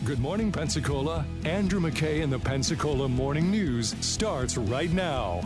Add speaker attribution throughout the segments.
Speaker 1: Good morning, Pensacola. Andrew McKay and the Pensacola Morning News starts right now.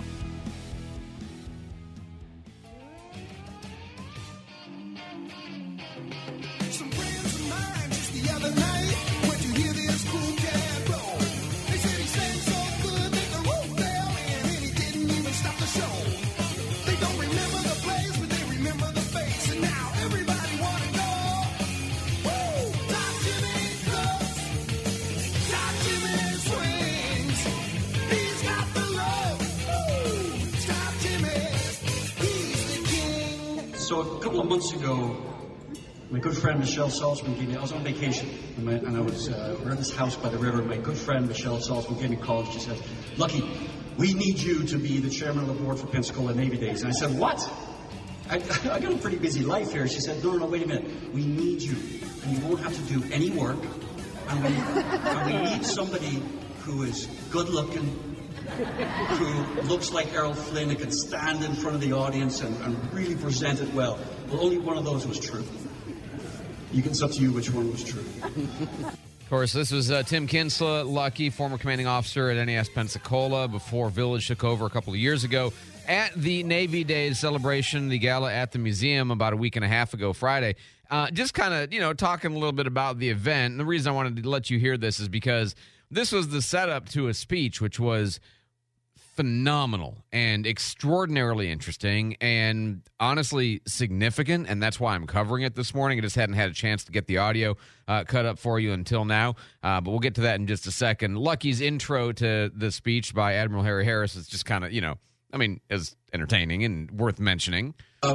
Speaker 2: Some friends of mine just the other night went to hear this cool cat roll. They said he sang so good that the roof fell in and he didn't even stop the show. They don't remember the place, but they remember the face, and now everybody wanna know. Woo! Top Jimmy goes, Top Jimmy swings. He's got the love. Woo! Top Jimmy, he's the king.
Speaker 3: So a couple of months ago, my good friend Michelle Salzman gave me, I was on vacation, and I was, we're at this house by the river. My good friend Michelle Salzman gave me a call, and she said, Lucky, we need you to be the chairman of the board for Pensacola Navy Days. And I said, what? I got a pretty busy life here. She said, no, wait a minute. We need you, and you won't have to do any work, and we need somebody who is good-looking, who looks like Errol Flynn, and can stand in front of the audience and really present it well. Well, only one of those was true. It's up to you which one was true.
Speaker 4: Of course, this was Tim Kinsella, Lucky, former commanding officer at NAS Pensacola before Village took over a couple of years ago. At the Navy Days celebration, the gala at the museum about a week and a half ago, Friday, just kind of, talking a little bit about the event. And the reason I wanted to let you hear this is because this was the setup to a speech, which was phenomenal and extraordinarily interesting and honestly significant, and that's why I'm covering it this morning. I just hadn't had a chance to get the audio cut up for you until now, but we'll get to that in just a second. Lucky's intro to the speech by Admiral Harry Harris is just kind of, is entertaining and worth mentioning.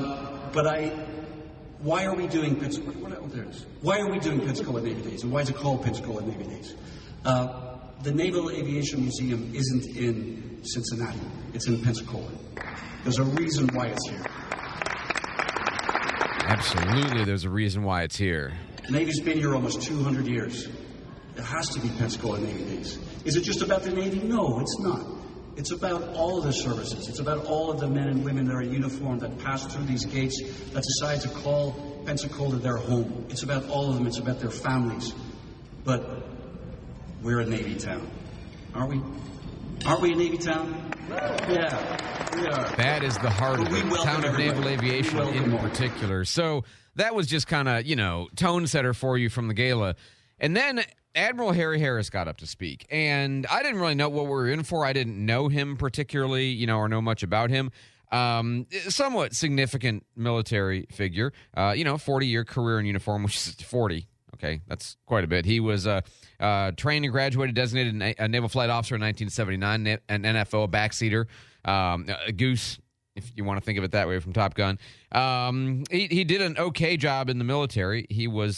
Speaker 3: Why are we doing Why are we doing Pensacola Navy Days, and why is it called Pensacola Navy Days? The Naval Aviation Museum isn't in Cincinnati. It's in Pensacola. There's a reason why it's here.
Speaker 4: Absolutely, there's a reason why it's here.
Speaker 3: The Navy's been here almost 200 years. It has to be Pensacola Navy Days. Is it just about the Navy? No, it's not. It's about all of the services. It's about all of the men and women that are in uniform that pass through these gates, that decide to call Pensacola their home. It's about all of them. It's about their families. But we're a Navy town. Aren't we? Aren't we a Navy town? Yeah, we are.
Speaker 4: That is the heart of the town of Naval Aviation in particular. So that was just kind of, tone setter for you from the gala. And then Admiral Harry Harris got up to speak. And I didn't really know what we were in for. I didn't know him particularly, or know much about him. Somewhat significant military figure. 40-year career in uniform, which is 40. Okay, that's quite a bit. He was trained and graduated, designated a naval flight officer in 1979, an NFO, a backseater, a goose, if you want to think of it that way, from Top Gun. He did an okay job in the military. He was,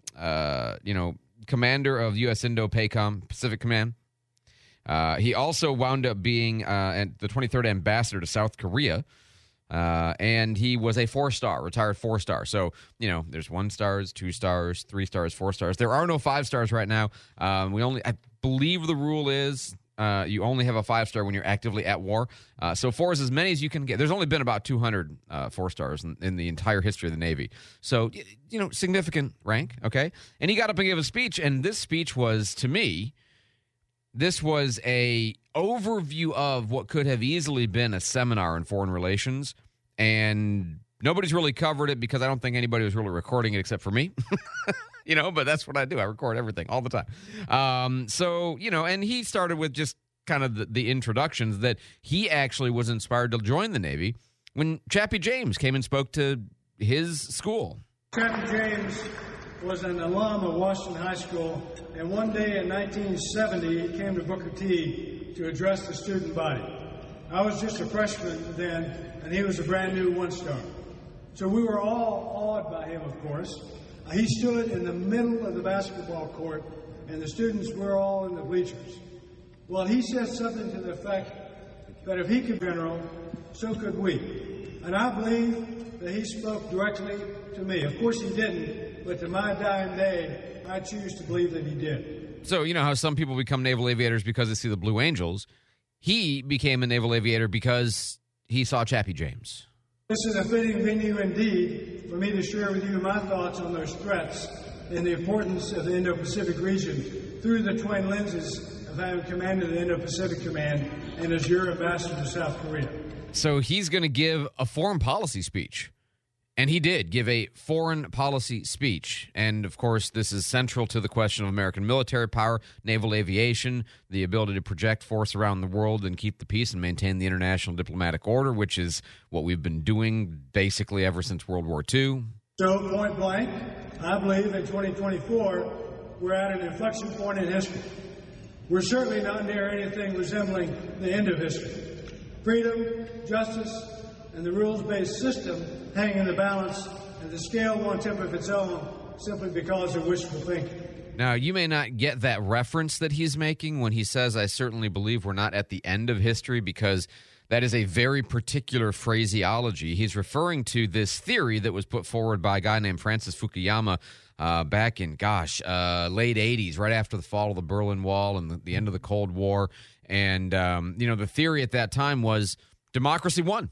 Speaker 4: commander of U.S. Indo-PACOM Pacific Command. He also wound up being the 23rd ambassador to South Korea. And he was a 4-star, retired 4-star. So, there's 1 stars, 2 stars, 3 stars, 4 stars. There are no 5 stars right now. I believe the rule is you only have a 5-star when you're actively at war. So 4 is as many as you can get. There's only been about 200 4 stars in the entire history of the Navy. So, significant rank, okay? And he got up and gave a speech, and this speech was, to me, this was a overview of what could have easily been a seminar in foreign relations, and nobody's really covered it because I don't think anybody was really recording it except for me. But that's what I do. I record everything all the time. And he started with just kind of the introductions that he actually was inspired to join the Navy when Chappie James came and spoke to his school.
Speaker 5: Chappie James was an alum of Washington High School, and one day in 1970 he came to Booker T to address the student body. I was just a freshman then, and he was a brand new 1-star. So we were all awed by him, of course. He stood in the middle of the basketball court, and the students were all in the bleachers. Well, he said something to the effect that if he could, General, so could we. And I believe that he spoke directly to me. Of course he didn't, but to my dying day, I choose to believe that he did.
Speaker 4: So, how some people become naval aviators because they see the Blue Angels. He became a naval aviator because he saw Chappie James.
Speaker 5: This is a fitting venue indeed for me to share with you my thoughts on those threats in the importance of the Indo-Pacific region through the twin lenses of having commanded the Indo-Pacific Command and as your ambassador to South Korea.
Speaker 4: So he's going to give a foreign policy speech. And he did give a foreign policy speech. And, of course, this is central to the question of American military power, naval aviation, the ability to project force around the world and keep the peace and maintain the international diplomatic order, which is what we've been doing basically ever since World War II.
Speaker 5: So, point blank, I believe in 2024, we're at an inflection point in history. We're certainly not near anything resembling the end of history. Freedom, justice, and the rules-based system hang in the balance, and the scale won't tip of its own simply because of wishful thinking.
Speaker 4: Now, you may not get that reference that he's making when he says, I certainly believe we're not at the end of history, because that is a very particular phraseology. He's referring to this theory that was put forward by a guy named Francis Fukuyama back in, late 80s, right after the fall of the Berlin Wall and the end of the Cold War. And, the theory at that time was democracy won.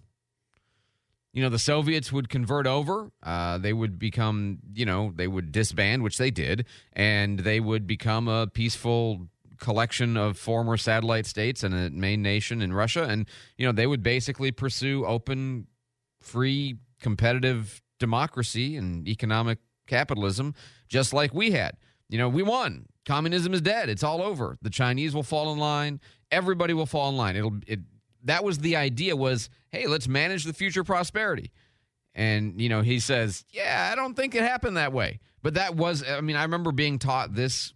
Speaker 4: The Soviets would convert over. They would become, they would disband, which they did, and they would become a peaceful collection of former satellite states and a main nation in Russia. And, they would basically pursue open, free, competitive democracy and economic capitalism, just like we had. We won. Communism is dead. It's all over. The Chinese will fall in line. Everybody will fall in line. That was the idea, was, hey, let's manage the future prosperity. And, he says, I don't think it happened that way. But that was, I remember being taught this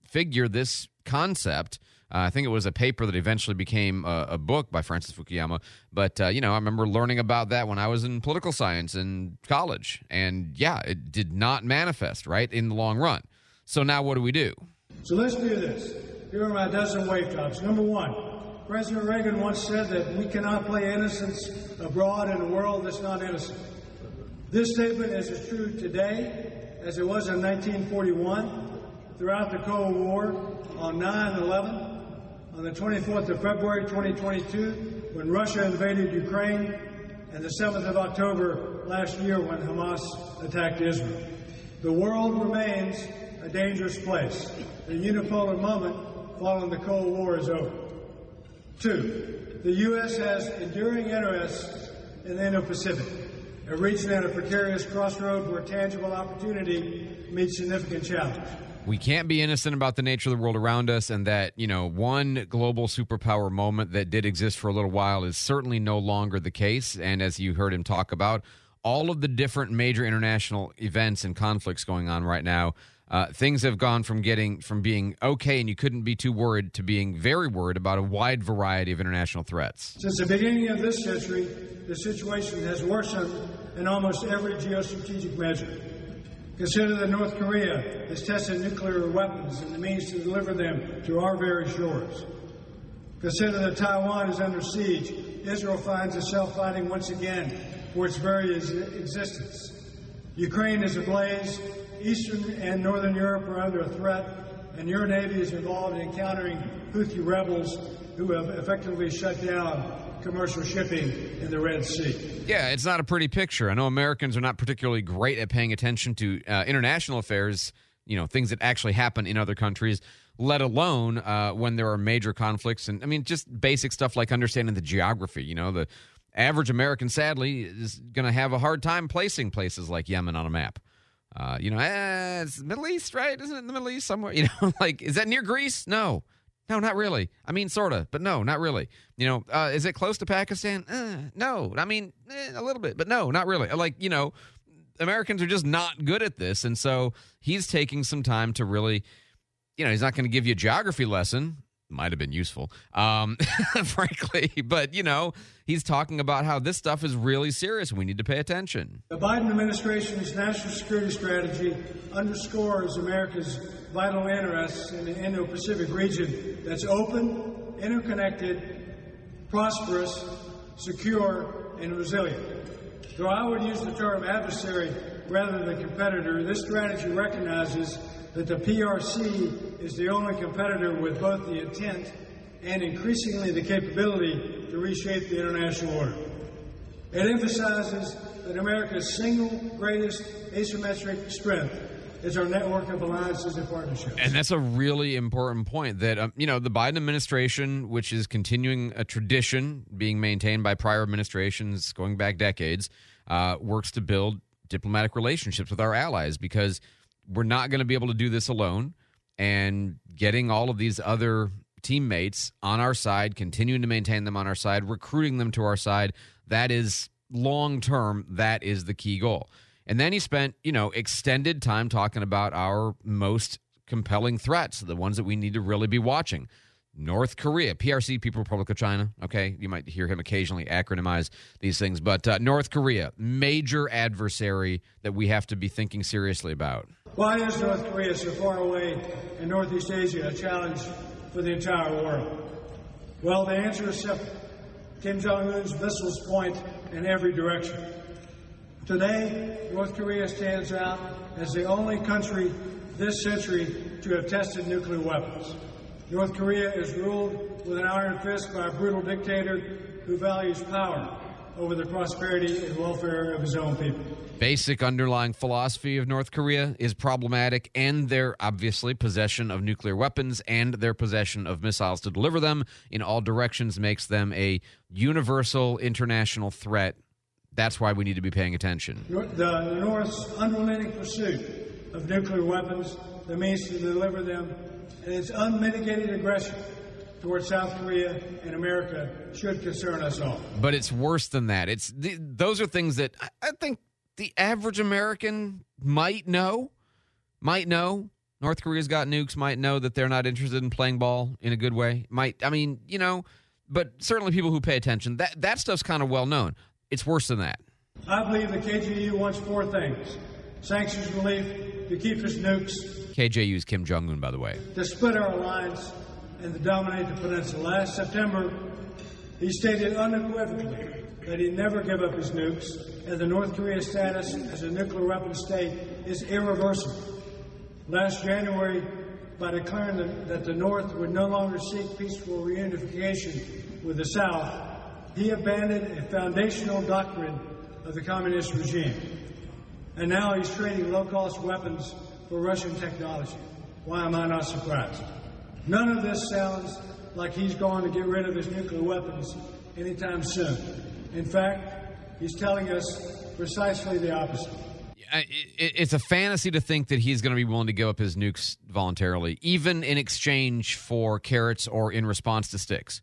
Speaker 4: concept. I think it was a paper that eventually became a book by Francis Fukuyama. But, I remember learning about that when I was in political science in college. And, it did not manifest, right, in the long run. So now what do we do?
Speaker 5: So let's do this. Here are my dozen wave tops. Number one, President Reagan once said that we cannot play innocence abroad in a world that's not innocent. This statement is as true today as it was in 1941, throughout the Cold War, on 9/11, on the 24th of February 2022, when Russia invaded Ukraine, and the 7th of October last year when Hamas attacked Israel. The world remains a dangerous place. The unipolar moment following the Cold War is over. 2, the U.S. has enduring interests in the Indo-Pacific, a region at a precarious crossroad where tangible opportunity meets significant challenge.
Speaker 4: We can't be innocent about the nature of the world around us, and that, one global superpower moment that did exist for a little while is certainly no longer the case. And as you heard him talk about, all of the different major international events and conflicts going on right now, things have gone from being okay and you couldn't be too worried to being very worried about a wide variety of international threats.
Speaker 5: Since the beginning of this century, the situation has worsened in almost every geostrategic measure. Consider that North Korea has tested nuclear weapons and the means to deliver them to our very shores. Consider that Taiwan is under siege. Israel finds itself fighting once again for its very existence. Ukraine is ablaze. Eastern and Northern Europe are under a threat, and your Navy is involved in countering Houthi rebels who have effectively shut down commercial shipping in the Red Sea.
Speaker 4: Yeah, it's not a pretty picture. I know Americans are not particularly great at paying attention to international affairs, things that actually happen in other countries, let alone when there are major conflicts. And, just basic stuff like understanding the geography. The average American, sadly, is going to have a hard time placing places like Yemen on a map. It's the Middle East, right? Isn't it in the Middle East somewhere? Is that near Greece? No, not really. Sort of, but no, not really. Is it close to Pakistan? No. A little bit, but no, not really. Americans are just not good at this. And so he's taking some time to really, he's not going to give you a geography lesson. Might have been useful, frankly. But, he's talking about how this stuff is really serious and we need to pay attention.
Speaker 5: The Biden administration's national security strategy underscores America's vital interests in the Indo-Pacific region that's open, interconnected, prosperous, secure, and resilient. Though I would use the term adversary rather than competitor, this strategy recognizes that the PRC is the only competitor with both the intent and increasingly the capability to reshape the international order. It emphasizes that America's single greatest asymmetric strength is our network of alliances and partnerships.
Speaker 4: And that's a really important point that, the Biden administration, which is continuing a tradition being maintained by prior administrations going back decades, works to build diplomatic relationships with our allies, because we're not going to be able to do this alone. And getting all of these other teammates on our side, continuing to maintain them on our side, recruiting them to our side, that is long-term, that is the key goal. And then he spent, extended time talking about our most compelling threats, the ones that we need to really be watching. North Korea, PRC, People's Republic of China. Okay, you might hear him occasionally acronymize these things, but North Korea, major adversary that we have to be thinking seriously about.
Speaker 5: Why is North Korea so far away in Northeast Asia a challenge for the entire world? Well, the answer is simple. Kim Jong-un's missiles point in every direction. Today, North Korea stands out as the only country this century to have tested nuclear weapons. North Korea is ruled with an iron fist by a brutal dictator who values power over the prosperity and welfare of his own people.
Speaker 4: Basic underlying philosophy of North Korea is problematic, and their, obviously, possession of nuclear weapons and their possession of missiles to deliver them in all directions makes them a universal international threat. That's why we need to be paying attention.
Speaker 5: The North's unrelenting pursuit of nuclear weapons, the means to deliver them, and its unmitigated aggression towards South Korea and America should concern us all.
Speaker 4: But it's worse than that. Those are things that I think the average American might know. North Korea's got nukes, might know that they're not interested in playing ball in a good way. But certainly people who pay attention, that stuff's kind of well known. It's worse than that.
Speaker 5: I believe the KJU wants four things: sanctions relief, to keep its nukes.
Speaker 4: KJU's Kim Jong-un, by the way.
Speaker 5: To split our alliance and to dominate the peninsula. Last September, he stated unequivocally that he'd never give up his nukes, and the North Korea status as a nuclear weapon state is irreversible. Last January, by declaring that the North would no longer seek peaceful reunification with the South, he abandoned a foundational doctrine of the communist regime. And now he's trading low-cost weapons for Russian technology. Why am I not surprised? None of this sounds like he's going to get rid of his nuclear weapons anytime soon. In fact, he's telling us precisely the opposite.
Speaker 4: It's a fantasy to think that he's going to be willing to give up his nukes voluntarily, even in exchange for carrots or in response to sticks.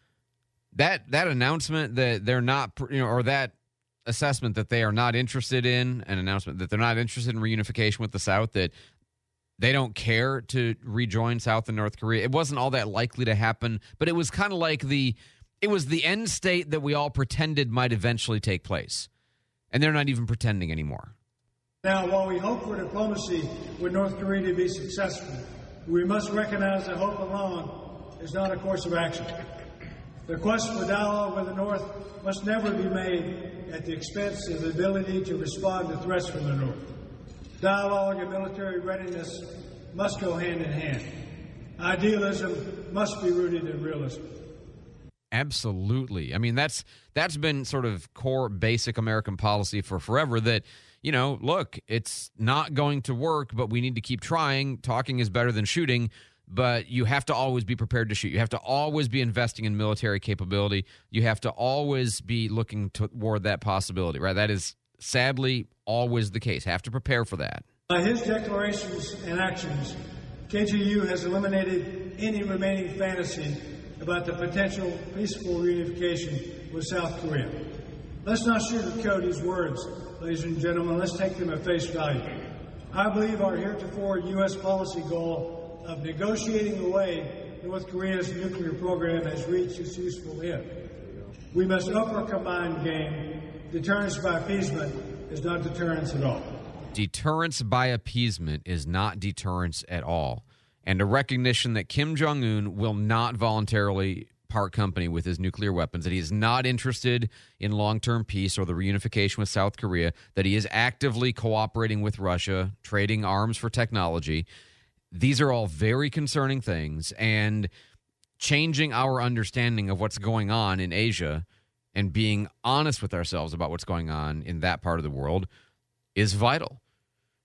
Speaker 4: That announcement that they're not, or that assessment that they are not interested in, an announcement that they're not interested in reunification with the South, that they don't care to rejoin South and North Korea. It wasn't all that likely to happen, but it was kind of like it was the end state that we all pretended might eventually take place. And they're not even pretending anymore.
Speaker 5: Now, while we hope for diplomacy with North Korea to be successful, we must recognize that hope alone is not a course of action. The quest for dialogue with the North must never be made at the expense of the ability to respond to threats from the North. Dialogue and military readiness must go hand in hand. Idealism must be rooted in realism.
Speaker 4: Absolutely. I mean, that's been sort of core basic American policy for forever, that, look, it's not going to work, but we need to keep trying. Talking is better than shooting. But you have to always be prepared to shoot. You have to always be investing in military capability. You have to always be looking toward that possibility, right? That is sadly always the case. Have to prepare for that.
Speaker 5: By his declarations and actions, KJU has eliminated any remaining fantasy about the potential peaceful reunification with South Korea. Let's not sugarcoat his words, ladies and gentlemen. Let's take them at face value. I believe our heretofore U.S. policy goal of negotiating away North Korea's nuclear program has reached its useful end. We must up our combined game. Deterrence by appeasement is not deterrence at all.
Speaker 4: Deterrence by appeasement is not deterrence at all. And a recognition that Kim Jong-un will not voluntarily part company with his nuclear weapons, that he is not interested in long-term peace or the reunification with South Korea, that he is actively cooperating with Russia, trading arms for technology. These are all very concerning things, and changing our understanding of what's going on in Asia and being honest with ourselves about what's going on in that part of the world is vital.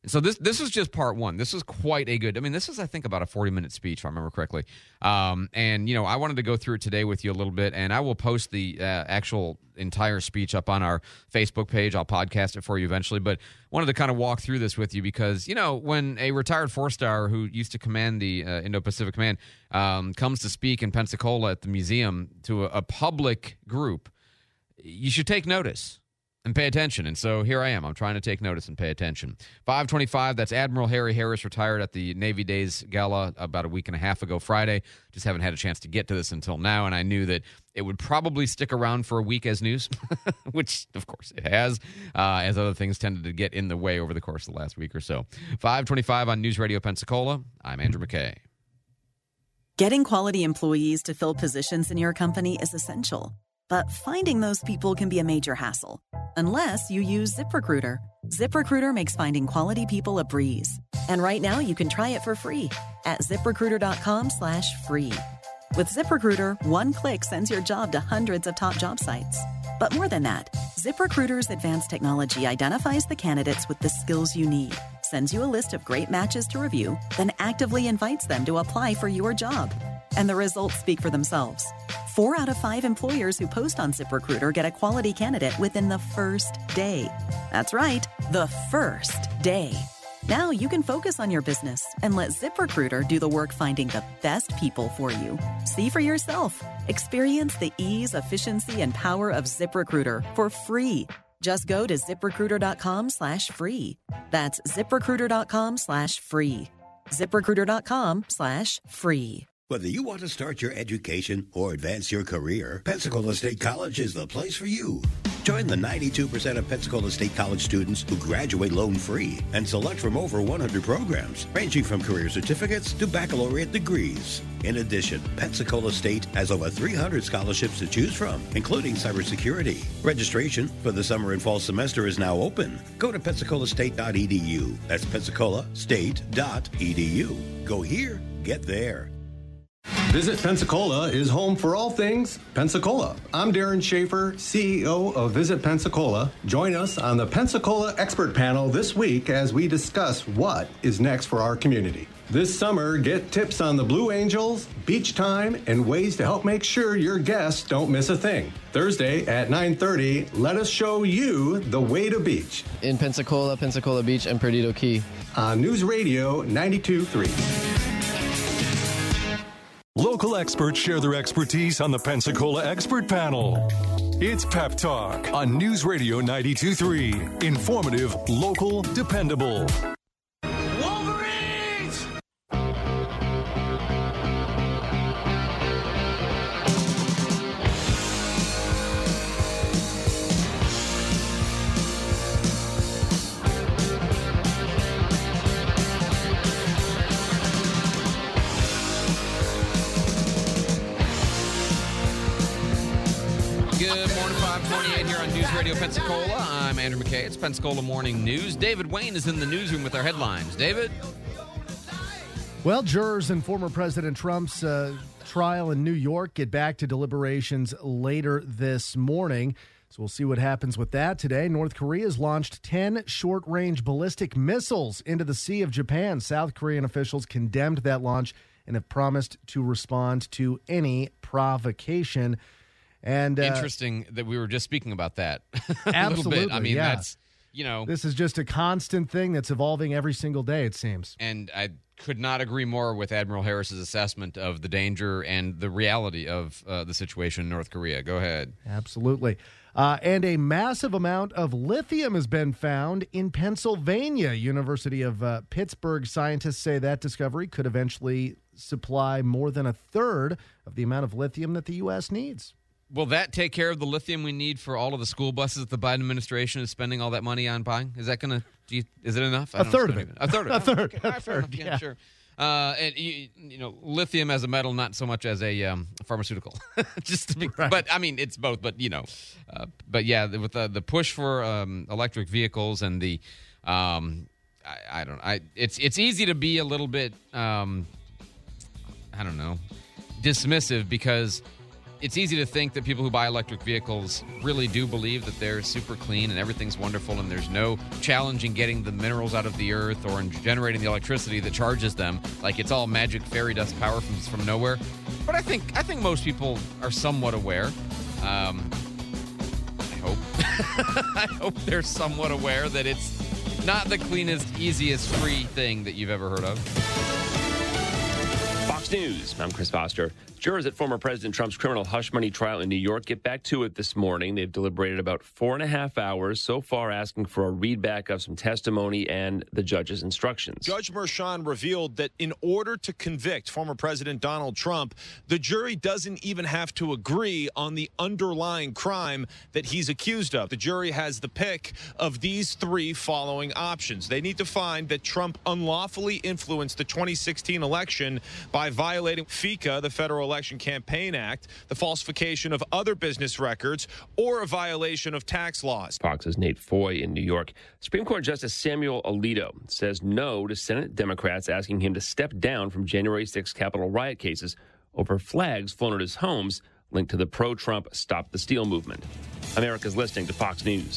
Speaker 4: So this is just part one. This is quite a good. I mean, this is, I think, about a 40-minute speech, if I remember correctly. And I wanted to go through it today with you a little bit, and I will post the actual entire speech up on our Facebook page. I'll podcast it for you eventually, but wanted to kind of walk through this with you because when a retired 4-star who used to command the Indo-Pacific Command comes to speak in Pensacola at the museum to a public group, you should take notice and pay attention. And so here I am. I'm trying to take notice and pay attention. 5:25, that's Admiral Harry Harris, retired at the Navy Days Gala about a week and a half ago Friday. Just haven't had a chance to get to this until now, and I knew that it would probably stick around for a week as news, which, of course, it has, as other things tended to get in the way over the course of the last week or so. 5:25 on News Radio Pensacola. I'm Andrew McKay.
Speaker 6: Getting quality employees to fill positions in your company is essential. But finding those people can be a major hassle, unless you use ZipRecruiter. ZipRecruiter makes finding quality people a breeze. And right now you can try it for free at ZipRecruiter.com/free. With ZipRecruiter, one click sends your job to hundreds of top job sites. But more than that, ZipRecruiter's advanced technology identifies the candidates with the skills you need, sends you a list of great matches to review, then actively invites them to apply for your job. And the results speak for themselves. 4 out of 5 employers who post on ZipRecruiter get a quality candidate within the first day. That's right, the first day. Now you can focus on your business and let ZipRecruiter do the work finding the best people for you. See for yourself. Experience the ease, efficiency, and power of ZipRecruiter for free. Just go to ZipRecruiter.com/free. That's ZipRecruiter.com/free. ZipRecruiter.com/free.
Speaker 7: Whether you want to start your education or advance your career, Pensacola State College is the place for you. Join the 92% of Pensacola State College students who graduate loan-free and select from over 100 programs, ranging from career certificates to baccalaureate degrees. In addition, Pensacola State has over 300 scholarships to choose from, including cybersecurity. Registration for the summer and fall semester is now open. Go to pensacolaState.edu. That's pensacolaState.edu. Go here, get there.
Speaker 8: Visit Pensacola is home for all things Pensacola. I'm Darren Schaefer, CEO of Visit Pensacola. Join us on the Pensacola Expert Panel this week as we discuss what is next for our community. This summer, get tips on the Blue Angels, beach time, and ways to help make sure your guests don't miss a thing. Thursday at 9:30, let us show you the way to beach.
Speaker 9: In Pensacola, Pensacola Beach, and Perdido Key.
Speaker 8: On News Radio 92.3.
Speaker 1: Local experts share their expertise on the Pensacola Expert Panel. It's Pep Talk on News Radio 92.3. Informative, local, dependable.
Speaker 2: Wolverines!
Speaker 4: Good morning, 528 here on News Radio Pensacola. I'm Andrew McKay. It's Pensacola Morning News. David Wayne is in the newsroom with our headlines. David?
Speaker 10: Well, jurors in former President Trump's trial in New York get back to deliberations later this morning. So we'll see what happens with that today. North Korea has launched 10 short-range ballistic missiles into the Sea of Japan. South Korean officials condemned that launch and have promised to respond to any provocation. And
Speaker 4: Interesting that we were just speaking about that a
Speaker 10: absolutely,
Speaker 4: little bit. I mean,
Speaker 10: yeah.
Speaker 4: that's,
Speaker 10: This is just a constant thing that's evolving every single day, it seems.
Speaker 4: And I could not agree more with Admiral Harris's assessment of the danger and the reality of the situation in North Korea. Go ahead.
Speaker 10: Absolutely. And a massive amount of lithium has been found in Pennsylvania. University of Pittsburgh scientists say that discovery could eventually supply more than a third of the amount of lithium that the U.S. needs.
Speaker 4: Will that take care of the lithium we need for all of the school buses that the Biden administration is spending all that money on buying? Is that going to? Is it enough?
Speaker 10: A third of it.
Speaker 4: A third of it.
Speaker 10: A third.
Speaker 4: Okay. All right, fair enough. Yeah, sure. And lithium as a metal, not so much as a pharmaceutical. Just to be,
Speaker 10: right.
Speaker 4: But I mean, it's both. But but yeah, with the push for electric vehicles and the, it's easy to be a little bit, dismissive because it's easy to think that people who buy electric vehicles really do believe that they're super clean and everything's wonderful and there's no challenge in getting the minerals out of the earth or in generating the electricity that charges them. Like it's all magic fairy dust power from nowhere. But I think most people are somewhat aware. I hope. I hope they're somewhat aware that it's not the cleanest, easiest, free thing that you've ever heard of.
Speaker 11: Fox News, I'm Chris Foster. Jurors at former President Trump's criminal hush money trial in New York get back to it this morning. They've deliberated about 4.5 hours so far, asking for a readback of some testimony and the judge's instructions.
Speaker 12: Judge Merchan revealed that in order to convict former President Donald Trump, the jury doesn't even have to agree on the underlying crime that he's accused of. The jury has the pick of these three following options. They need to find that Trump unlawfully influenced the 2016 election by violating FECA, the Federal Election Campaign Act, the falsification of other business records, or a violation of tax laws.
Speaker 11: Fox's Nate Foy in New York. Supreme Court Justice Samuel Alito says no to Senate Democrats asking him to step down from January 6 Capitol riot cases over flags flown at his homes linked to the pro-Trump Stop the Steal movement. America's listening to Fox News.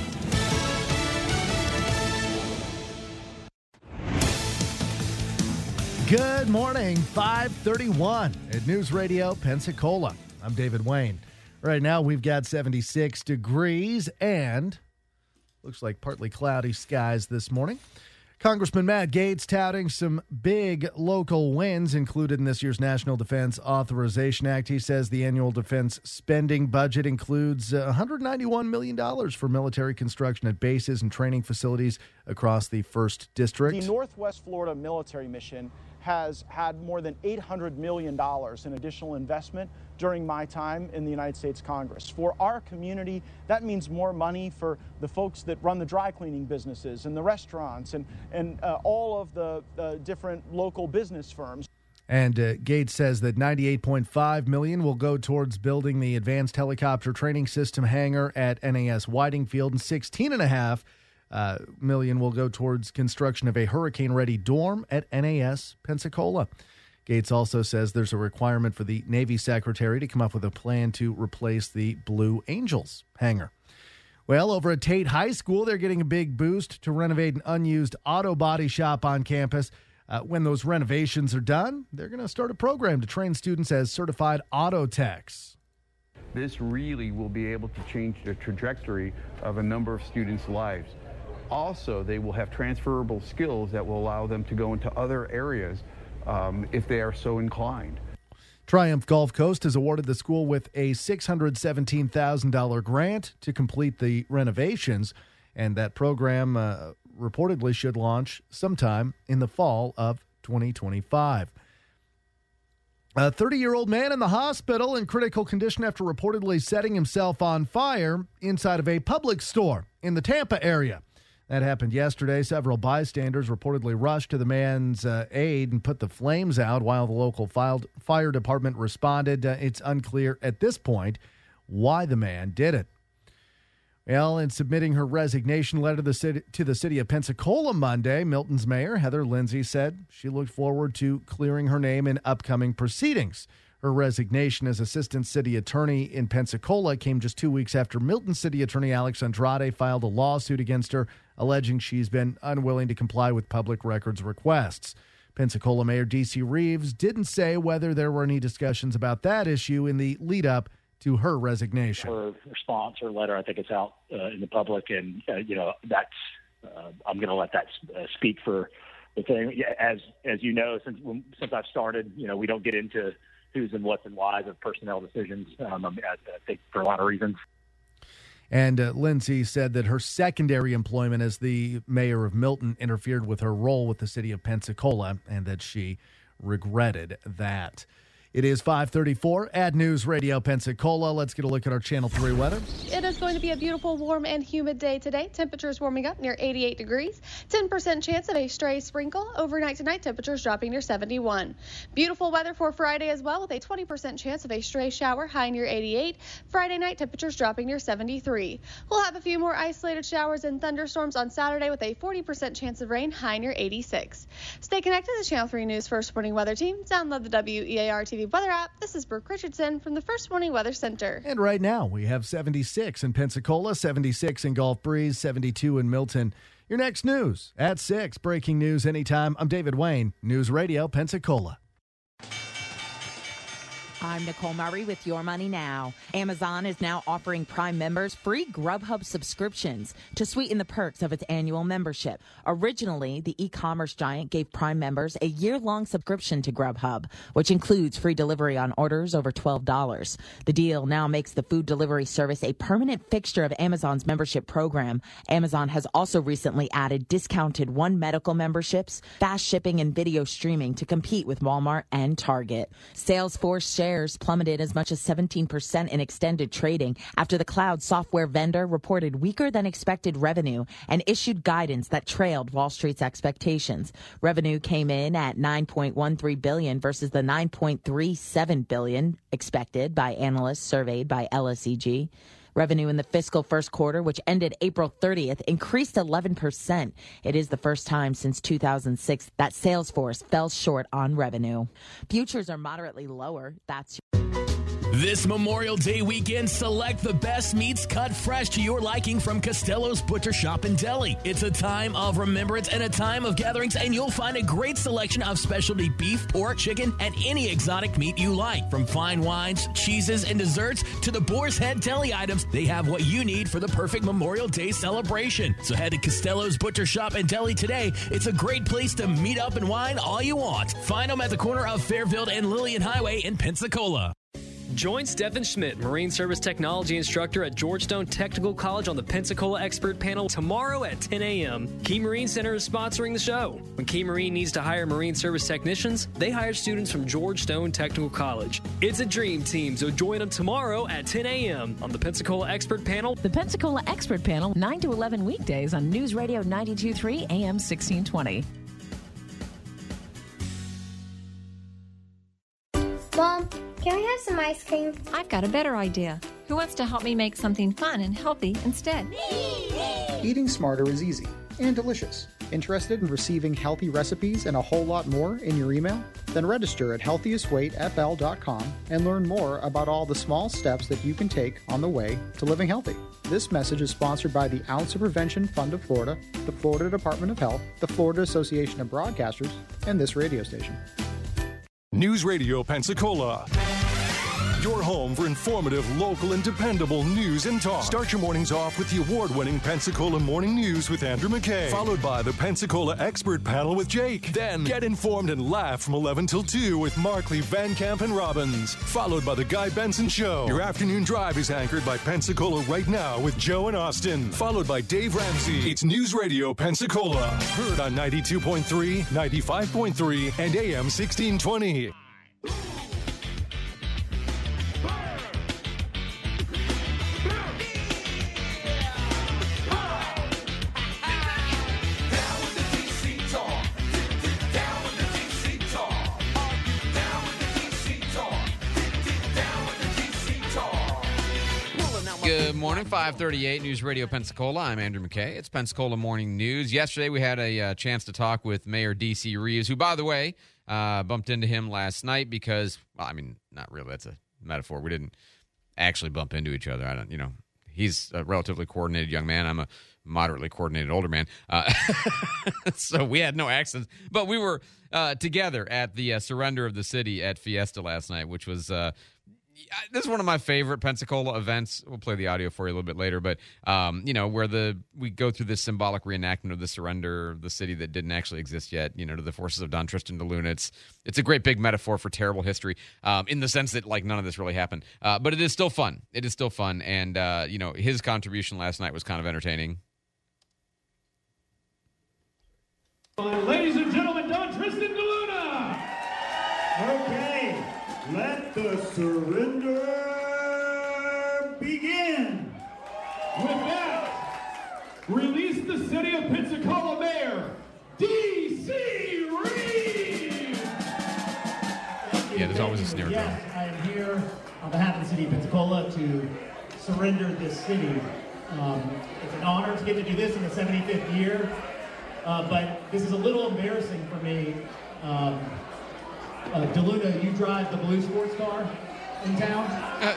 Speaker 10: Good morning, 5:31 at News Radio Pensacola. I'm David Wayne. Right now we've got 76 degrees and looks like partly cloudy skies this morning. Congressman Matt Gaetz touting some big local wins included in this year's National Defense Authorization Act. He says the annual defense spending budget includes $191 million for military construction at bases and training facilities across the 1st District.
Speaker 13: The Northwest Florida military mission has had more than $800 million in additional investment during my time in the United States Congress. For our community, that means more money for the folks that run the dry cleaning businesses and the restaurants and all of the different local business firms.
Speaker 10: And Gaetz says that $98.5 million will go towards building the Advanced Helicopter Training System hangar at NAS Whitingfield, and $16.5 million will go towards construction of a hurricane-ready dorm at NAS Pensacola. Gaetz also says there's a requirement for the Navy Secretary to come up with a plan to replace the Blue Angels hangar. Well, over at Tate High School, they're getting a big boost to renovate an unused auto body shop on campus. When those renovations are done, they're going to start a program to train students as certified auto techs.
Speaker 14: This really will be able to change the trajectory of a number of students' lives. Also, they will have transferable skills that will allow them to go into other areas if they are so inclined.
Speaker 10: Triumph Gulf Coast has awarded the school with a $617,000 grant to complete the renovations, and that program reportedly should launch sometime in the fall of 2025. A 30-year-old man in the hospital in critical condition after reportedly setting himself on fire inside of a Publix store in the Tampa area. That happened yesterday. Several bystanders reportedly rushed to the man's aid and put the flames out while the local fire department responded. It's unclear at this point why the man did it. Well, in submitting her resignation letter to the city of Pensacola Monday, Milton's mayor, Heather Lindsay, said she looked forward to clearing her name in upcoming proceedings. Her resignation as assistant city attorney in Pensacola came just 2 weeks after Milton City Attorney Alex Andrade filed a lawsuit against her, alleging she's been unwilling to comply with public records requests. Pensacola Mayor D.C. Reeves didn't say whether there were any discussions about that issue in the lead-up to her resignation.
Speaker 15: Her response, her letter, I think it's out in the public, and, that's I'm going to let that speak for the thing. As you know, since I've started, we don't get into who's and what's and whys of personnel decisions, I think for a lot of reasons.
Speaker 10: And Lindsay said that her secondary employment as the mayor of Milton interfered with her role with the city of Pensacola, and that she regretted that. It is 5:34 at News Radio Pensacola. Let's get a look at our Channel 3 weather.
Speaker 16: It is going to be a beautiful, warm, and humid day today. Temperatures warming up near 88 degrees. 10% chance of a stray sprinkle. Overnight tonight, temperatures dropping near 71. Beautiful weather for Friday as well, with a 20% chance of a stray shower, high near 88. Friday night, temperatures dropping near 73. We'll have a few more isolated showers and thunderstorms on Saturday with a 40% chance of rain, high near 86. Stay connected to the Channel 3 News First Morning Weather Team. Download the WEAR TV TV weather app, this is Brooke Richardson from the First Warning Weather Center.
Speaker 10: And right now, we have 76 in Pensacola, 76 in Gulf Breeze, 72 in Milton. Your next news at 6. Breaking news anytime. I'm David Wayne, News Radio Pensacola.
Speaker 17: I'm Nicole Murray with Your Money Now. Amazon is now offering Prime members free Grubhub subscriptions to sweeten the perks of its annual membership. Originally, the e-commerce giant gave Prime members a year-long subscription to Grubhub, which includes free delivery on orders over $12. The deal now makes the food delivery service a permanent fixture of Amazon's membership program. Amazon has also recently added discounted One Medical memberships, fast shipping, and video streaming to compete with Walmart and Target. Salesforce shares plummeted as much as 17% in extended trading after the cloud software vendor reported weaker than expected revenue and issued guidance that trailed Wall Street's expectations. Revenue came in at $9.13 billion versus the $9.37 billion expected by analysts surveyed by LSEG. Revenue in the fiscal first quarter, which ended April 30th, increased 11%. It is the first time since 2006 that Salesforce fell short on revenue. Futures are moderately lower. That's
Speaker 18: This Memorial Day weekend, select the best meats cut fresh to your liking from Costello's Butcher Shop and Deli. It's a time of remembrance and a time of gatherings, and you'll find a great selection of specialty beef, pork, chicken, and any exotic meat you like. From fine wines, cheeses, and desserts to the Boar's Head deli items, they have what you need for the perfect Memorial Day celebration. So head to Costello's Butcher Shop and Deli today. It's a great place to meet up and wine all you want. Find them at the corner of Fairfield and Lillian Highway in Pensacola.
Speaker 19: Join Stephen Schmidt, Marine Service Technology Instructor at Georgetown Technical College on the Pensacola Expert Panel tomorrow at 10 a.m. Key Marine Center is sponsoring the show. When Key Marine needs to hire Marine Service technicians, they hire students from Georgetown Technical College. It's a dream team, so join them tomorrow at 10 a.m. on the Pensacola Expert Panel.
Speaker 20: The Pensacola Expert Panel, 9 to 11 weekdays on News Radio 92.3 AM 1620.
Speaker 21: Mom, can we have some ice cream?
Speaker 22: I've got a better idea. Who wants to help me make something fun and healthy instead?
Speaker 23: Eating smarter is easy and delicious. Interested in receiving healthy recipes and a whole lot more in your email? Then register at healthiestweightfl.com and learn more about all the small steps that you can take on the way to living healthy. This message is sponsored by the Ounce of Prevention Fund of Florida, the Florida Department of Health, the Florida Association of Broadcasters, and this radio station.
Speaker 1: News Radio Pensacola. Your home for informative, local, and dependable news and talk. Start your mornings off with the award-winning Pensacola Morning News with Andrew McKay, followed by the Pensacola Expert Panel with Jake. Then get informed and laugh from 11 till 2 with Markley, Van Camp, and Robbins, followed by the Guy Benson Show. Your afternoon drive is anchored by Pensacola Right Now with Joe and Austin, followed by Dave Ramsey. It's News Radio Pensacola, heard on 92.3, 95.3, and AM 1620.
Speaker 4: Good morning, 538 News Radio Pensacola. I'm Andrew McKay. It's Pensacola Morning News. Yesterday we had a chance to talk with Mayor D.C. Reeves, who, by the way, bumped into him last night because, well, I mean, not really. That's a metaphor. We didn't actually bump into each other. He's a relatively coordinated young man. I'm a moderately coordinated older man. So we had no accents. But we were together at the surrender of the city at Fiesta last night, which was this is one of my favorite Pensacola events. We'll play the audio for you a little bit later, but where we go through this symbolic reenactment of the surrender of the city that didn't actually exist yet, to the forces of Don Tristan DeLuna. It's a great big metaphor for terrible history, in the sense that none of this really happened. But it is still fun. It is still fun, and his contribution last night was kind of entertaining.
Speaker 24: Ladies and gentlemen, Don Tristan DeLuna. Okay. Let the surrender begin. With that, release the city of Pensacola Mayor, D.C. Reeves.
Speaker 4: Yeah, there's always a snare drum.
Speaker 25: Yes, I am here on behalf of the city of Pensacola to surrender this city. It's an honor to get to do this in the 75th year, but this is a little embarrassing for me. DeLuna, you drive the blue sports car in town.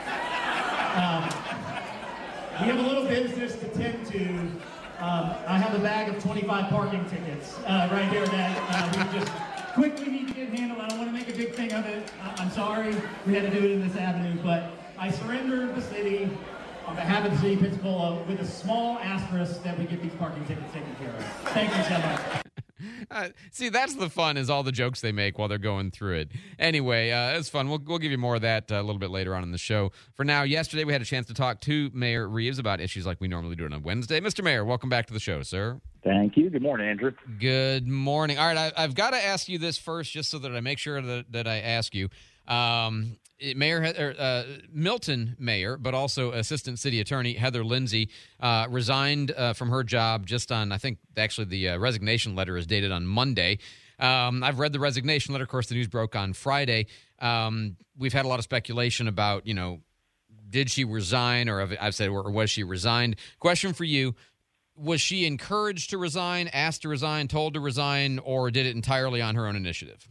Speaker 25: We have a little business to tend to. I have a bag of 25 parking tickets right here that we just quickly need to get handled. I don't want to make a big thing of it. I'm sorry we had to do it in this avenue, but I surrendered the city on behalf of the city of Pensacola with a small asterisk that we get these parking tickets taken care of. Thank you so much.
Speaker 4: See, that's the fun, is all the jokes they make while they're going through it. Anyway, it's fun. We'll give you more of that a little bit later on in the show. For now, yesterday we had a chance to talk to Mayor Reeves about issues like we normally do on a Wednesday. Mr. Mayor, welcome back to the show, sir.
Speaker 3: Thank you. Good morning, Andrew.
Speaker 4: Good morning. All right, I've got to ask you this first, just so that I make sure that I ask you. Milton Mayor, but also Assistant City Attorney Heather Lindsay resigned from her job just on, I think, actually the resignation letter is dated on Monday. I've read the resignation letter. Of course, the news broke on Friday. We've had a lot of speculation about, did she resign, or I've said, or was she resigned? Question for you. Was she encouraged to resign, asked to resign, told to resign, or did it entirely on her own initiative?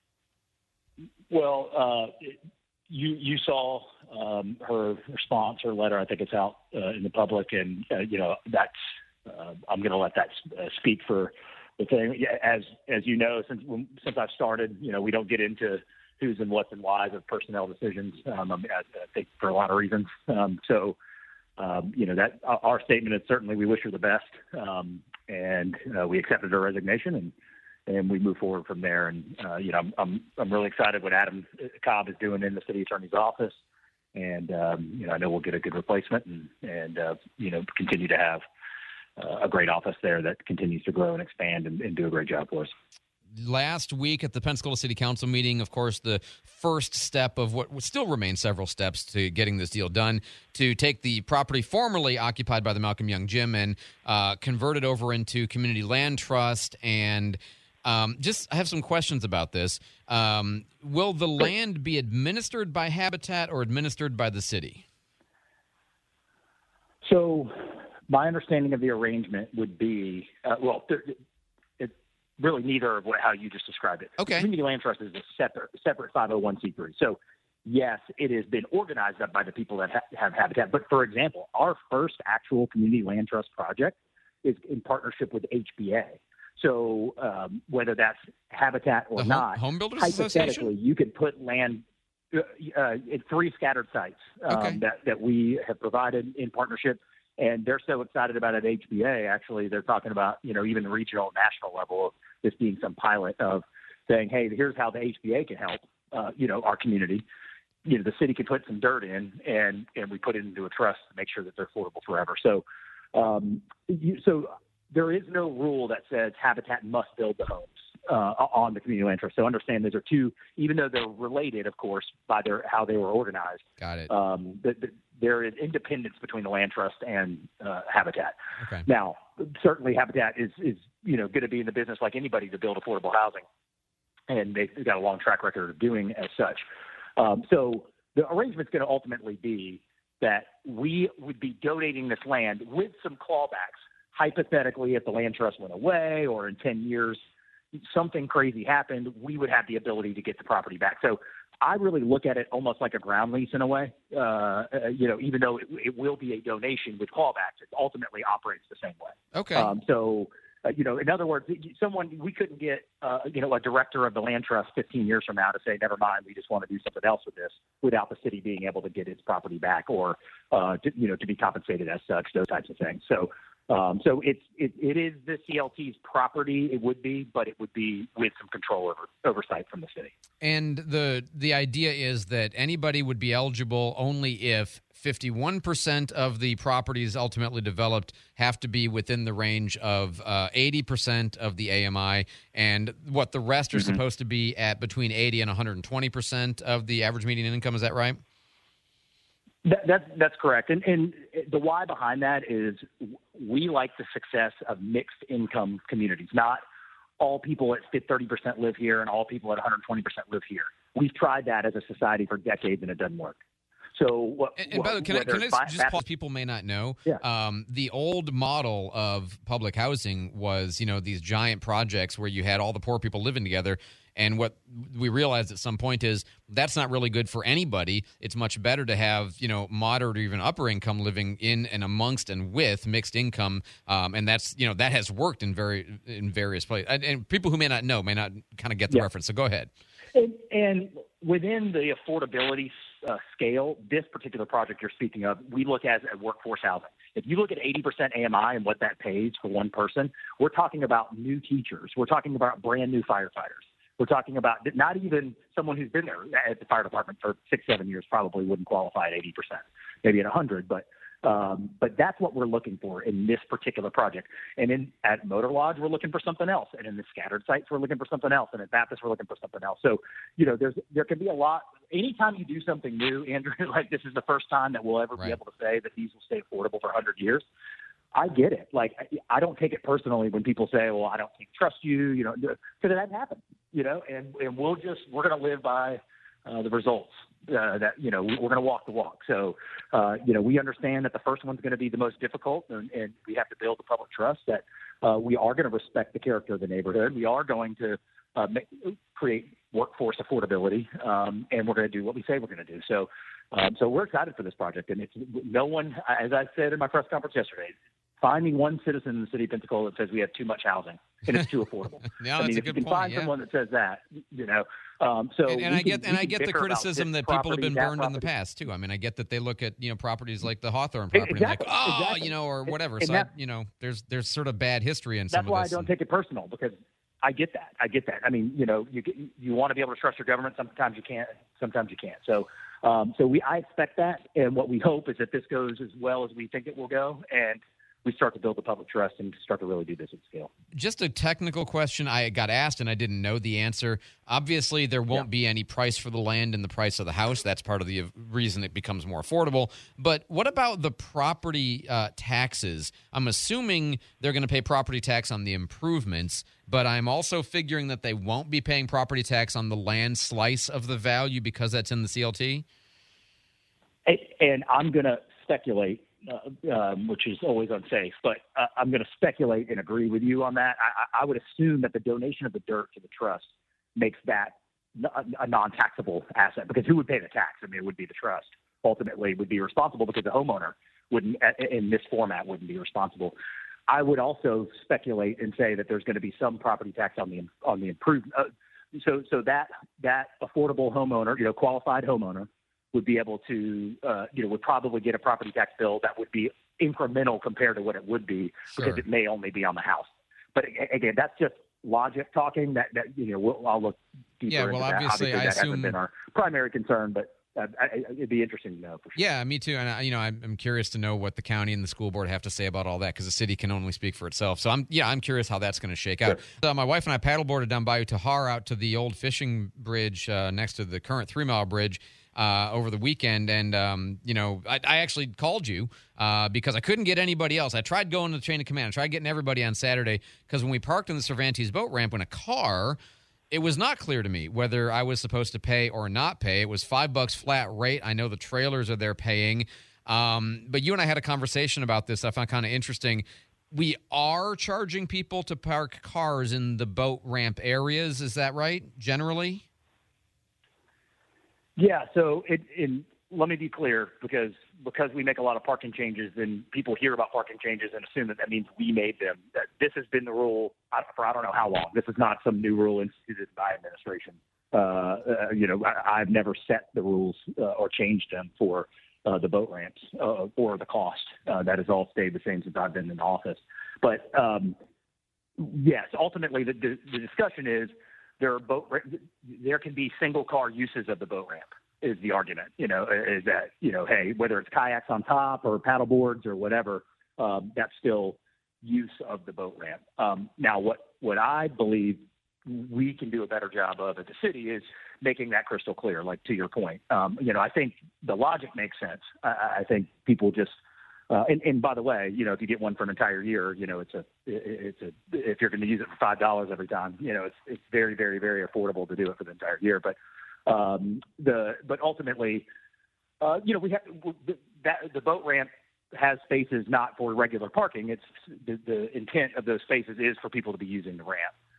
Speaker 15: Well, you saw her response, her letter. I think it's out in the public, and that's I'm going to let that speak for the thing. As you know, since I've started, we don't get into who's and what's and whys of personnel decisions. I think for a lot of reasons. That our statement is certainly we wish her the best, and we accepted her resignation and we move forward from there. And I'm really excited what Adam Cobb is doing in the city attorney's office, and I know we'll get a good replacement and continue to have a great office there that continues to grow and expand and do a great job for us.
Speaker 4: Last week at the Pensacola City Council meeting, of course, the first step of what still remains several steps to getting this deal done, to take the property formerly occupied by the Malcolm Young Gym and convert it over into community land trust. And I have some questions about this. Will the land be administered by Habitat or administered by the city?
Speaker 15: So my understanding of the arrangement would be, really neither of how you just described it.
Speaker 4: Okay.
Speaker 15: Community Land Trust is a separate 501c3. So, yes, it has been organized by the people that have Habitat. But, for example, our first actual Community Land Trust project is in partnership with HBA. So whether that's Habitat or not,
Speaker 4: Home Builders
Speaker 15: hypothetically,
Speaker 4: Association?
Speaker 15: you could put land in 3 scattered sites that we have provided in partnership. And they're so excited about it at HBA, actually, they're talking about, even the regional and national level of this being some pilot of saying, hey, here's how the HBA can help, our community. The city could put some dirt in and we put it into a trust to make sure that they're affordable forever. So, so there is no rule that says Habitat must build the homes on the community land trust. So understand those are two, even though they're related, of course, by how they were organized.
Speaker 4: Got it.
Speaker 15: There is independence between the land trust and Habitat.
Speaker 4: Okay.
Speaker 15: Now, certainly Habitat is going to be in the business like anybody to build affordable housing, and they've got a long track record of doing as such. So the arrangement's going to ultimately be that we would be donating this land with some clawbacks. Hypothetically, if the land trust went away or in 10 years something crazy happened, we would have the ability to get the property back. So I really look at it almost like a ground lease in a way. Even though it will be a donation with clawbacks, it ultimately operates the same way.
Speaker 4: Okay.
Speaker 15: In other words, we couldn't get, a director of the land trust 15 years from now to say, never mind, we just want to do something else with this, without the city being able to get its property back or, to be compensated as such, those types of things. So it is the CLT's property. It would be, but it would be with some control oversight from the city.
Speaker 4: And the idea is that anybody would be eligible only if 51% of the properties ultimately developed have to be within the range of 80% of the AMI, and what the rest are supposed to be at between 80 and 120% of the average median income. Is that right?
Speaker 15: That's correct. And the why behind that is we like the success of mixed income communities. Not all people at 30% live here and all people at 120% live here. We've tried that as a society for decades and it doesn't work. So
Speaker 4: by the way, can I just pause? People may not know.
Speaker 15: Yeah.
Speaker 4: The old model of public housing was, these giant projects where you had all the poor people living together. And what we realized at some point is that's not really good for anybody. It's much better to have, moderate or even upper income living in and amongst and with mixed income. And that's, that has worked in various places. And people who may not know may not kind of get the reference. So go ahead.
Speaker 15: And within the affordability scale, this particular project you're speaking of, we look at workforce housing. If you look at 80% AMI and what that pays for one person, we're talking about new teachers. We're talking about brand new firefighters. We're talking about not even someone who's been there at the fire department for 6-7 years probably wouldn't qualify at 80%, maybe at 100, but that's what we're looking for in this particular project. And at Motor Lodge, we're looking for something else. And in the scattered sites, we're looking for something else. And at Baptist, we're looking for something else. So, there can be a lot. Anytime you do something new, Andrew, like this is the first time that we'll ever be able to say that these will stay affordable for 100 years. I get it. Like, I don't take it personally when people say, well, I don't trust you, because that happened, and we're going to live by the results. That we're going to walk the walk. So we understand that the first one's going to be the most difficult, and we have to build the public trust that we are going to respect the character of the neighborhood. We are going to create workforce affordability, and we're going to do what we say we're going to do. So we're excited for this project, and it's no one, as I said in my press conference yesterday, find me one citizen in the city of Pensacola that says we have too much housing and it's too affordable. If you can find someone that says that, So
Speaker 4: I get the criticism that people have been burned in the past too. I mean, I get that they look at properties like the Hawthorne property, or whatever. So there's sort of bad history in some of this.
Speaker 15: That's why I don't take it personal, because I get that. I mean, you want to be able to trust your government. Sometimes you can't. Sometimes you can't. So I expect that, and what we hope is that this goes as well as we think it will go, and we start to build the public trust and start to really do this at scale.
Speaker 4: Just a technical question I got asked, and I didn't know the answer. Obviously, there won't be any price for the land and the price of the house. That's part of the reason it becomes more affordable. But what about the property taxes? I'm assuming they're going to pay property tax on the improvements, but I'm also figuring that they won't be paying property tax on the land slice of the value because that's in the CLT?
Speaker 15: And I'm going to speculate, which is always unsafe, but I'm going to speculate and agree with you on that. I would assume that the donation of the dirt to the trust makes that a non-taxable asset, because who would pay the tax? I mean, it would be the trust. Ultimately, would be responsible, because the homeowner wouldn't, in this format, wouldn't be responsible. I would also speculate and say that there's going to be some property tax on the improvement. So that affordable homeowner, qualified homeowner, would be able to, would probably get a property tax bill that would be incremental compared to what it would be, because it may only be on the house. But again, that's just logic talking. I'll look deeper into that. Obviously, that hasn't been our primary concern, but it'd be interesting to know for sure.
Speaker 4: Yeah, me too. And I'm curious to know what the county and the school board have to say about all that, because the city can only speak for itself. So I'm curious how that's going to shake out. So my wife and I paddleboarded down Bayou Tahar out to the old fishing bridge next to the current 3 Mile Bridge over the weekend, and I actually called you because I couldn't get anybody else. I tried going to the chain of command. I tried getting everybody on Saturday, because when we parked in the Cervantes boat ramp in a car, it was not clear to me whether I was supposed to pay or not pay. It was $5 flat rate. I know the trailers are there paying, but you and I had a conversation about this I found kind of interesting. We are charging people to park cars in the boat ramp areas. Is that right, generally?
Speaker 15: Yeah, so let me be clear, because we make a lot of parking changes, then people hear about parking changes and assume that means we made them. That this has been the rule for I don't know how long. This is not some new rule instituted by administration. I've never set the rules or changed them for the boat ramps or the cost. That has all stayed the same since I've been in office. But yes, ultimately the discussion is, there can be single car uses of the boat ramp, is the argument, is that, hey, whether it's kayaks on top or paddle boards or whatever, that's still use of the boat ramp. Now, what I believe we can do a better job of at the city is making that crystal clear, like to your point. I think the logic makes sense. I think people just, and by the way, if you get one for an entire year, if you're going to use it for $5 every time, it's very, very, very affordable to do it for the entire year. But ultimately, we have the boat ramp has spaces not for regular parking. It's the intent of those spaces is for people to be using the ramp.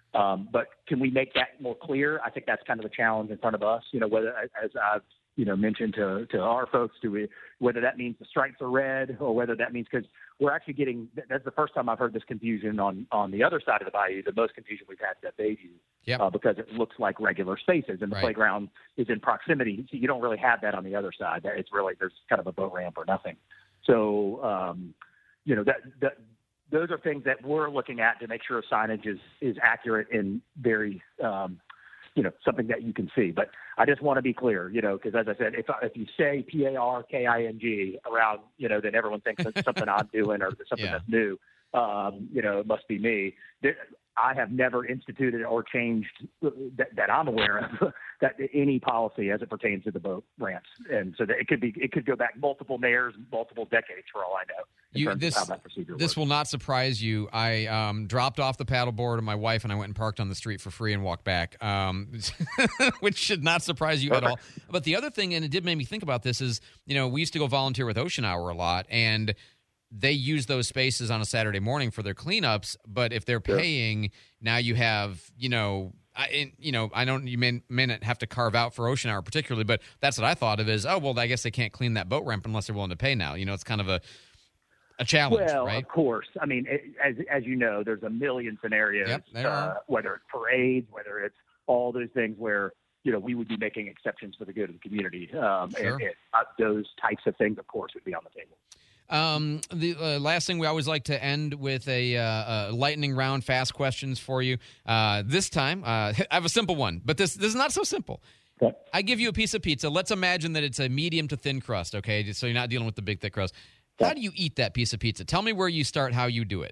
Speaker 15: But can we make that more clear? I think that's kind of the challenge in front of us. Whether, as I've mentioned to our folks, whether that means the stripes are red or whether that means, because we're actually getting, that's the first time I've heard this confusion on the other side of the bayou. The most confusion we've had at Bayview, because it looks like regular spaces and the playground is in proximity. So you don't really have that on the other side. It's really, there's kind of a boat ramp or nothing. So, those are things that we're looking at to make sure signage is accurate and very, something that you can see. But I just want to be clear, because as I said, if you say PARKING around, then everyone thinks that's something I'm doing or something that's new. It must be me. I have never instituted or changed that I'm aware of that any policy as it pertains to the boat ramps, and so that it could go back multiple mayors, multiple decades for all I know.
Speaker 4: This will not surprise you. I dropped off the paddleboard, and my wife and I went and parked on the street for free and walked back, which should not surprise you at all. But the other thing, and it did make me think about this, is we used to go volunteer with Ocean Hour a lot, and they use those spaces on a Saturday morning for their cleanups. But if they're paying, now you have, I don't, you may not have to carve out for Ocean Hour particularly, but that's what I thought of is, I guess they can't clean that boat ramp unless they're willing to pay now. It's kind of a challenge,
Speaker 15: well,
Speaker 4: right?
Speaker 15: Of course. I mean, as you know, there's a million scenarios, whether it's parades, whether it's all those things where, we would be making exceptions for the good of the community. And those types of things, of course, would be on the table.
Speaker 4: The last thing, we always like to end with a lightning round, fast questions for you. This time, I have a simple one, but this is not so simple.
Speaker 15: Okay.
Speaker 4: I give you a piece of pizza. Let's imagine that it's a medium to thin crust, okay? So you're not dealing with the big, thick crust. How do you eat that piece of pizza? Tell me where you start, how you do it.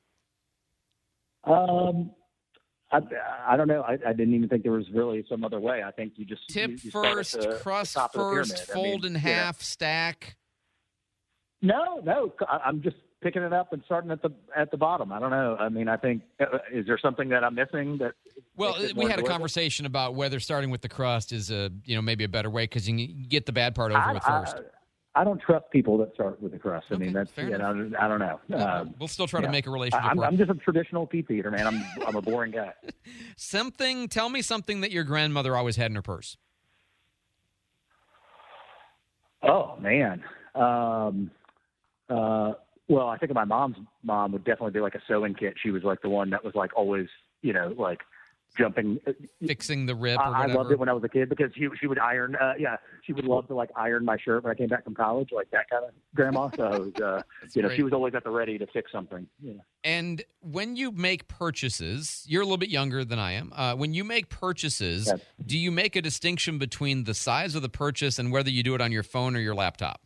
Speaker 15: I don't know. I didn't even think there was really some other way. I think you just
Speaker 4: tip
Speaker 15: you
Speaker 4: first, crust first, fold in half, stack.
Speaker 15: No. I'm just picking it up and starting at the bottom. I don't know. I mean, I think is there something that I'm missing that?
Speaker 4: Well, we had a conversation about whether starting with the crust is maybe a better way because you can get the bad part over with first.
Speaker 15: I don't trust people that start with the crust. I mean, that's I don't know.
Speaker 4: We'll still try to make a relationship work.
Speaker 15: I'm just a traditional pizza eater, man. I'm a boring guy.
Speaker 4: Tell me something that your grandmother always had in her purse.
Speaker 15: Oh man. Well, I think my mom's mom would definitely be like a sewing kit. She was like the one that was like always, like jumping,
Speaker 4: fixing the rip. Or whatever.
Speaker 15: I loved it when I was a kid because she would iron. She would love to like iron my shirt when I came back from college, like that kind of grandma. So it was, she was always at the ready to fix something. Yeah.
Speaker 4: And when you make purchases, you're a little bit younger than I am. When you make purchases, do you make a distinction between the size of the purchase and whether you do it on your phone or your laptop?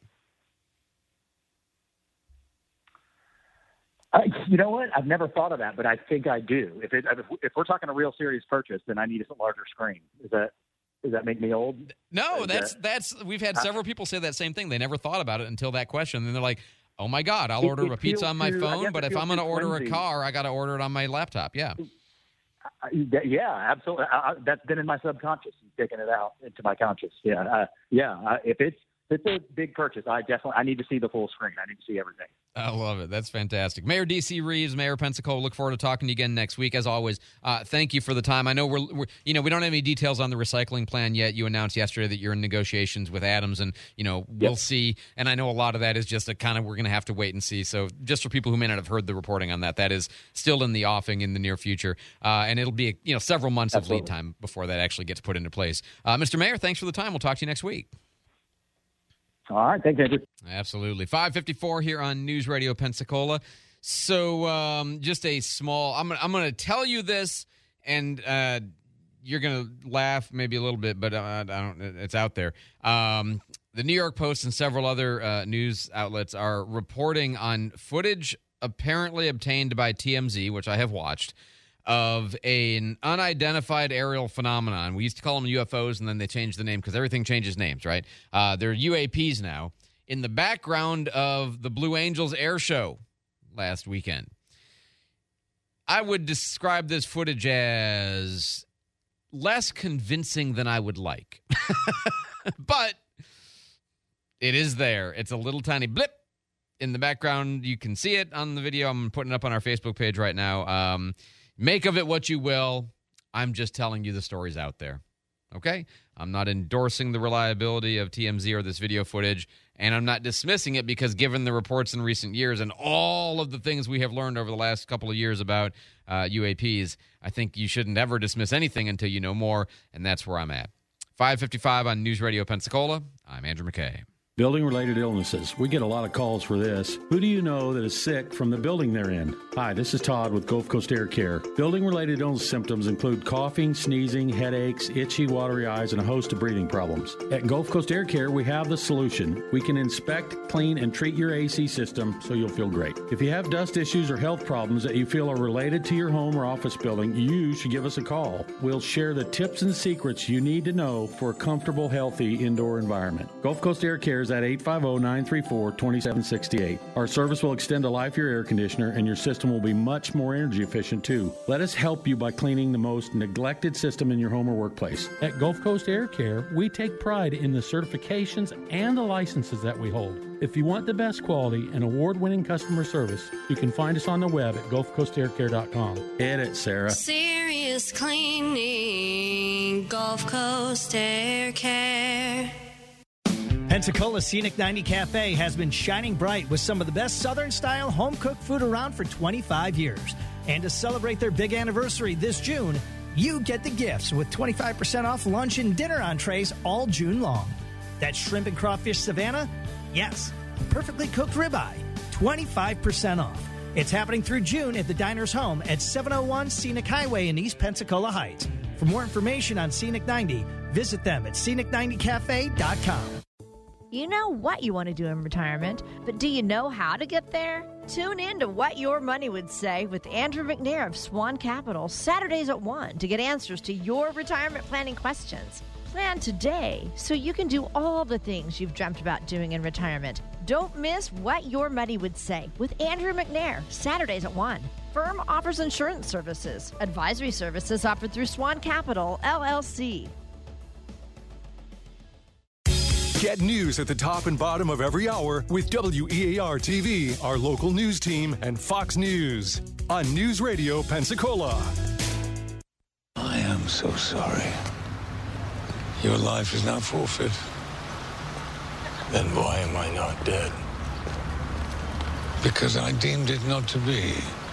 Speaker 15: You know what? I've never thought of that, but I think I do. If we're talking a real serious purchase, then I need a larger screen. Does that make me old?
Speaker 4: No, that's we've had several people say that same thing. They never thought about it until that question. And they're like, oh my God, I'll order a pizza on my phone, but if I'm going to order a car, I got to order it on my laptop. Yeah.
Speaker 15: Yeah, absolutely. That's been in my subconscious, taking it out into my conscious. Yeah. If it's a big purchase, I need to see the full screen. I need to see everything.
Speaker 4: I love it. That's fantastic. Mayor D.C. Reeves, Mayor of Pensacola, look forward to talking to you again next week. As always, thank you for the time. I know we don't have any details on the recycling plan yet. You announced yesterday that you're in negotiations with Adams, and we'll see. And I know a lot of that is just we're going to have to wait and see. So just for people who may not have heard the reporting on that is still in the offing in the near future, and it'll be several months of lead time before that actually gets put into place. Mr. Mayor, thanks for the time. We'll talk to you next week.
Speaker 15: All right. Thanks, Andrew.
Speaker 4: Absolutely. 5:54 here on News Radio Pensacola. So just a small, I'm going to tell you this, and you're going to laugh maybe a little bit, but it's out there. The New York Post and several other news outlets are reporting on footage apparently obtained by TMZ, which I have watched, of an unidentified aerial phenomenon. We used to call them UFOs, and then they changed the name because everything changes names, right? They're UAPs now, in the background of the Blue Angels air show last weekend. I would describe this footage as less convincing than I would like. But it is there. It's a little tiny blip in the background. You can see it on the video. I'm putting it up on our Facebook page right now. Make of it what you will. I'm just telling you the stories out there. Okay? I'm not endorsing the reliability of TMZ or this video footage, and I'm not dismissing it because given the reports in recent years and all of the things we have learned over the last couple of years about UAPs, I think you shouldn't ever dismiss anything until you know more, and that's where I'm at. 5:55 on News Radio Pensacola. I'm Andrew McKay.
Speaker 3: Building-related illnesses. We get a lot of calls for this. Who do you know that is sick from the building they're in? Hi, this is Todd with Gulf Coast Air Care. Building-related illness symptoms include coughing, sneezing, headaches, itchy, watery eyes, and a host of breathing problems. At Gulf Coast Air Care, we have the solution. We can inspect, clean, and treat your AC system so you'll feel great. If you have dust issues or health problems that you feel are related to your home or office building, you should give us a call. We'll share the tips and secrets you need to know for a comfortable, healthy indoor environment. Gulf Coast Air Care is at 850-934-2768. Our service will extend the life of your air conditioner, and your system will be much more energy efficient too. Let us help you by cleaning the most neglected system in your home or workplace.
Speaker 5: At Gulf Coast Air Care, we take pride in the certifications and the licenses that we hold. If you want the best quality and award-winning customer service, you can find us on the web at gulfcoastaircare.com.
Speaker 3: Hit it, Sarah.
Speaker 6: Serious cleaning, Gulf Coast Air Care.
Speaker 7: Pensacola Scenic 90 Cafe has been shining bright with some of the best Southern-style home-cooked food around for 25 years. And to celebrate their big anniversary this June, you get the gifts with 25% off lunch and dinner entrees all June long. That shrimp and crawfish Savannah? Yes, a perfectly cooked ribeye, 25% off. It's happening through June at the Diner's Home at 701 Scenic Highway in East Pensacola Heights. For more information on Scenic 90, visit them at scenic90cafe.com.
Speaker 9: You know what you want to do in retirement, but do you know how to get there? Tune in to What Your Money Would Say with Andrew McNair of Swan Capital, Saturdays at 1 to get answers to your retirement planning questions. Plan today so you can do all the things you've dreamt about doing in retirement. Don't miss What Your Money Would Say with Andrew McNair, Saturdays at 1. Firm offers insurance services. Advisory services offered through Swan Capital, LLC.
Speaker 1: Get news at the top and bottom of every hour with WEAR TV, our local news team, and Fox News on News Radio Pensacola.
Speaker 26: I am so sorry. Your life is now forfeit. Then why am I not dead? Because I deemed it not to be.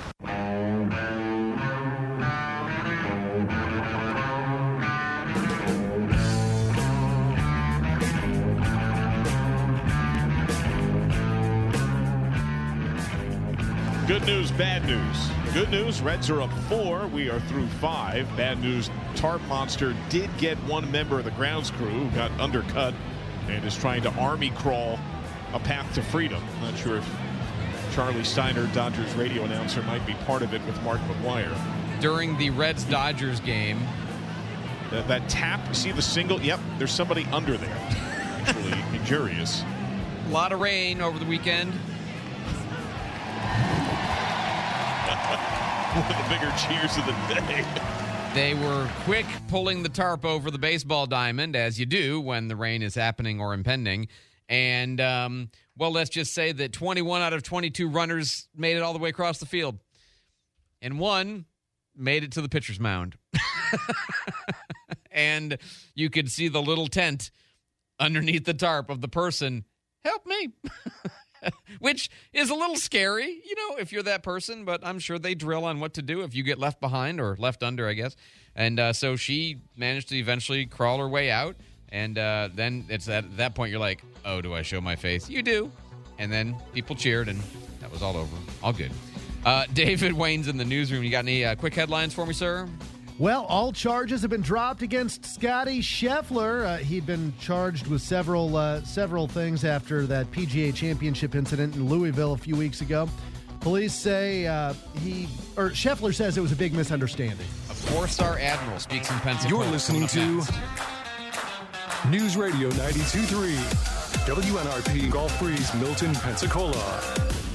Speaker 27: Good news, bad news. Good news, Reds are up 4. We are through 5. Bad news, Tarp Monster did get one member of the grounds crew who got undercut and is trying to army crawl a path to freedom. Not sure if Charlie Steiner, Dodgers radio announcer, might be part of it with Mark McGuire.
Speaker 4: During the Reds-Dodgers game.
Speaker 27: That tap, you see the single? Yep, there's somebody under there. Actually, injurious.
Speaker 4: A lot of rain over the weekend.
Speaker 27: One of the bigger cheers of the day.
Speaker 4: They were quick pulling the tarp over the baseball diamond, as you do when the rain is happening or impending. And, well, let's just say that 21 out of 22 runners made it all the way across the field. And one made it to the pitcher's mound. And you could see the little tent underneath the tarp of the person, help me. Which is a little scary, you know, if you're that person, but I'm sure they drill on what to do if you get left behind or left under, I guess. And so she managed to eventually crawl her way out. And then it's at that point you're like, oh, do I show my face? You do. And then people cheered, and that was all over. All good. David Wayne's in the newsroom. You got any quick headlines for me, sir?
Speaker 10: Well, all charges have been dropped against Scotty Scheffler. He'd been charged with several things after that PGA Championship incident in Louisville a few weeks ago. Police say Scheffler says it was a big misunderstanding.
Speaker 4: A 4-star admiral speaks in Pensacola.
Speaker 1: You're listening to News Radio 92.3, WNRP Gulf Breeze, Milton, Pensacola.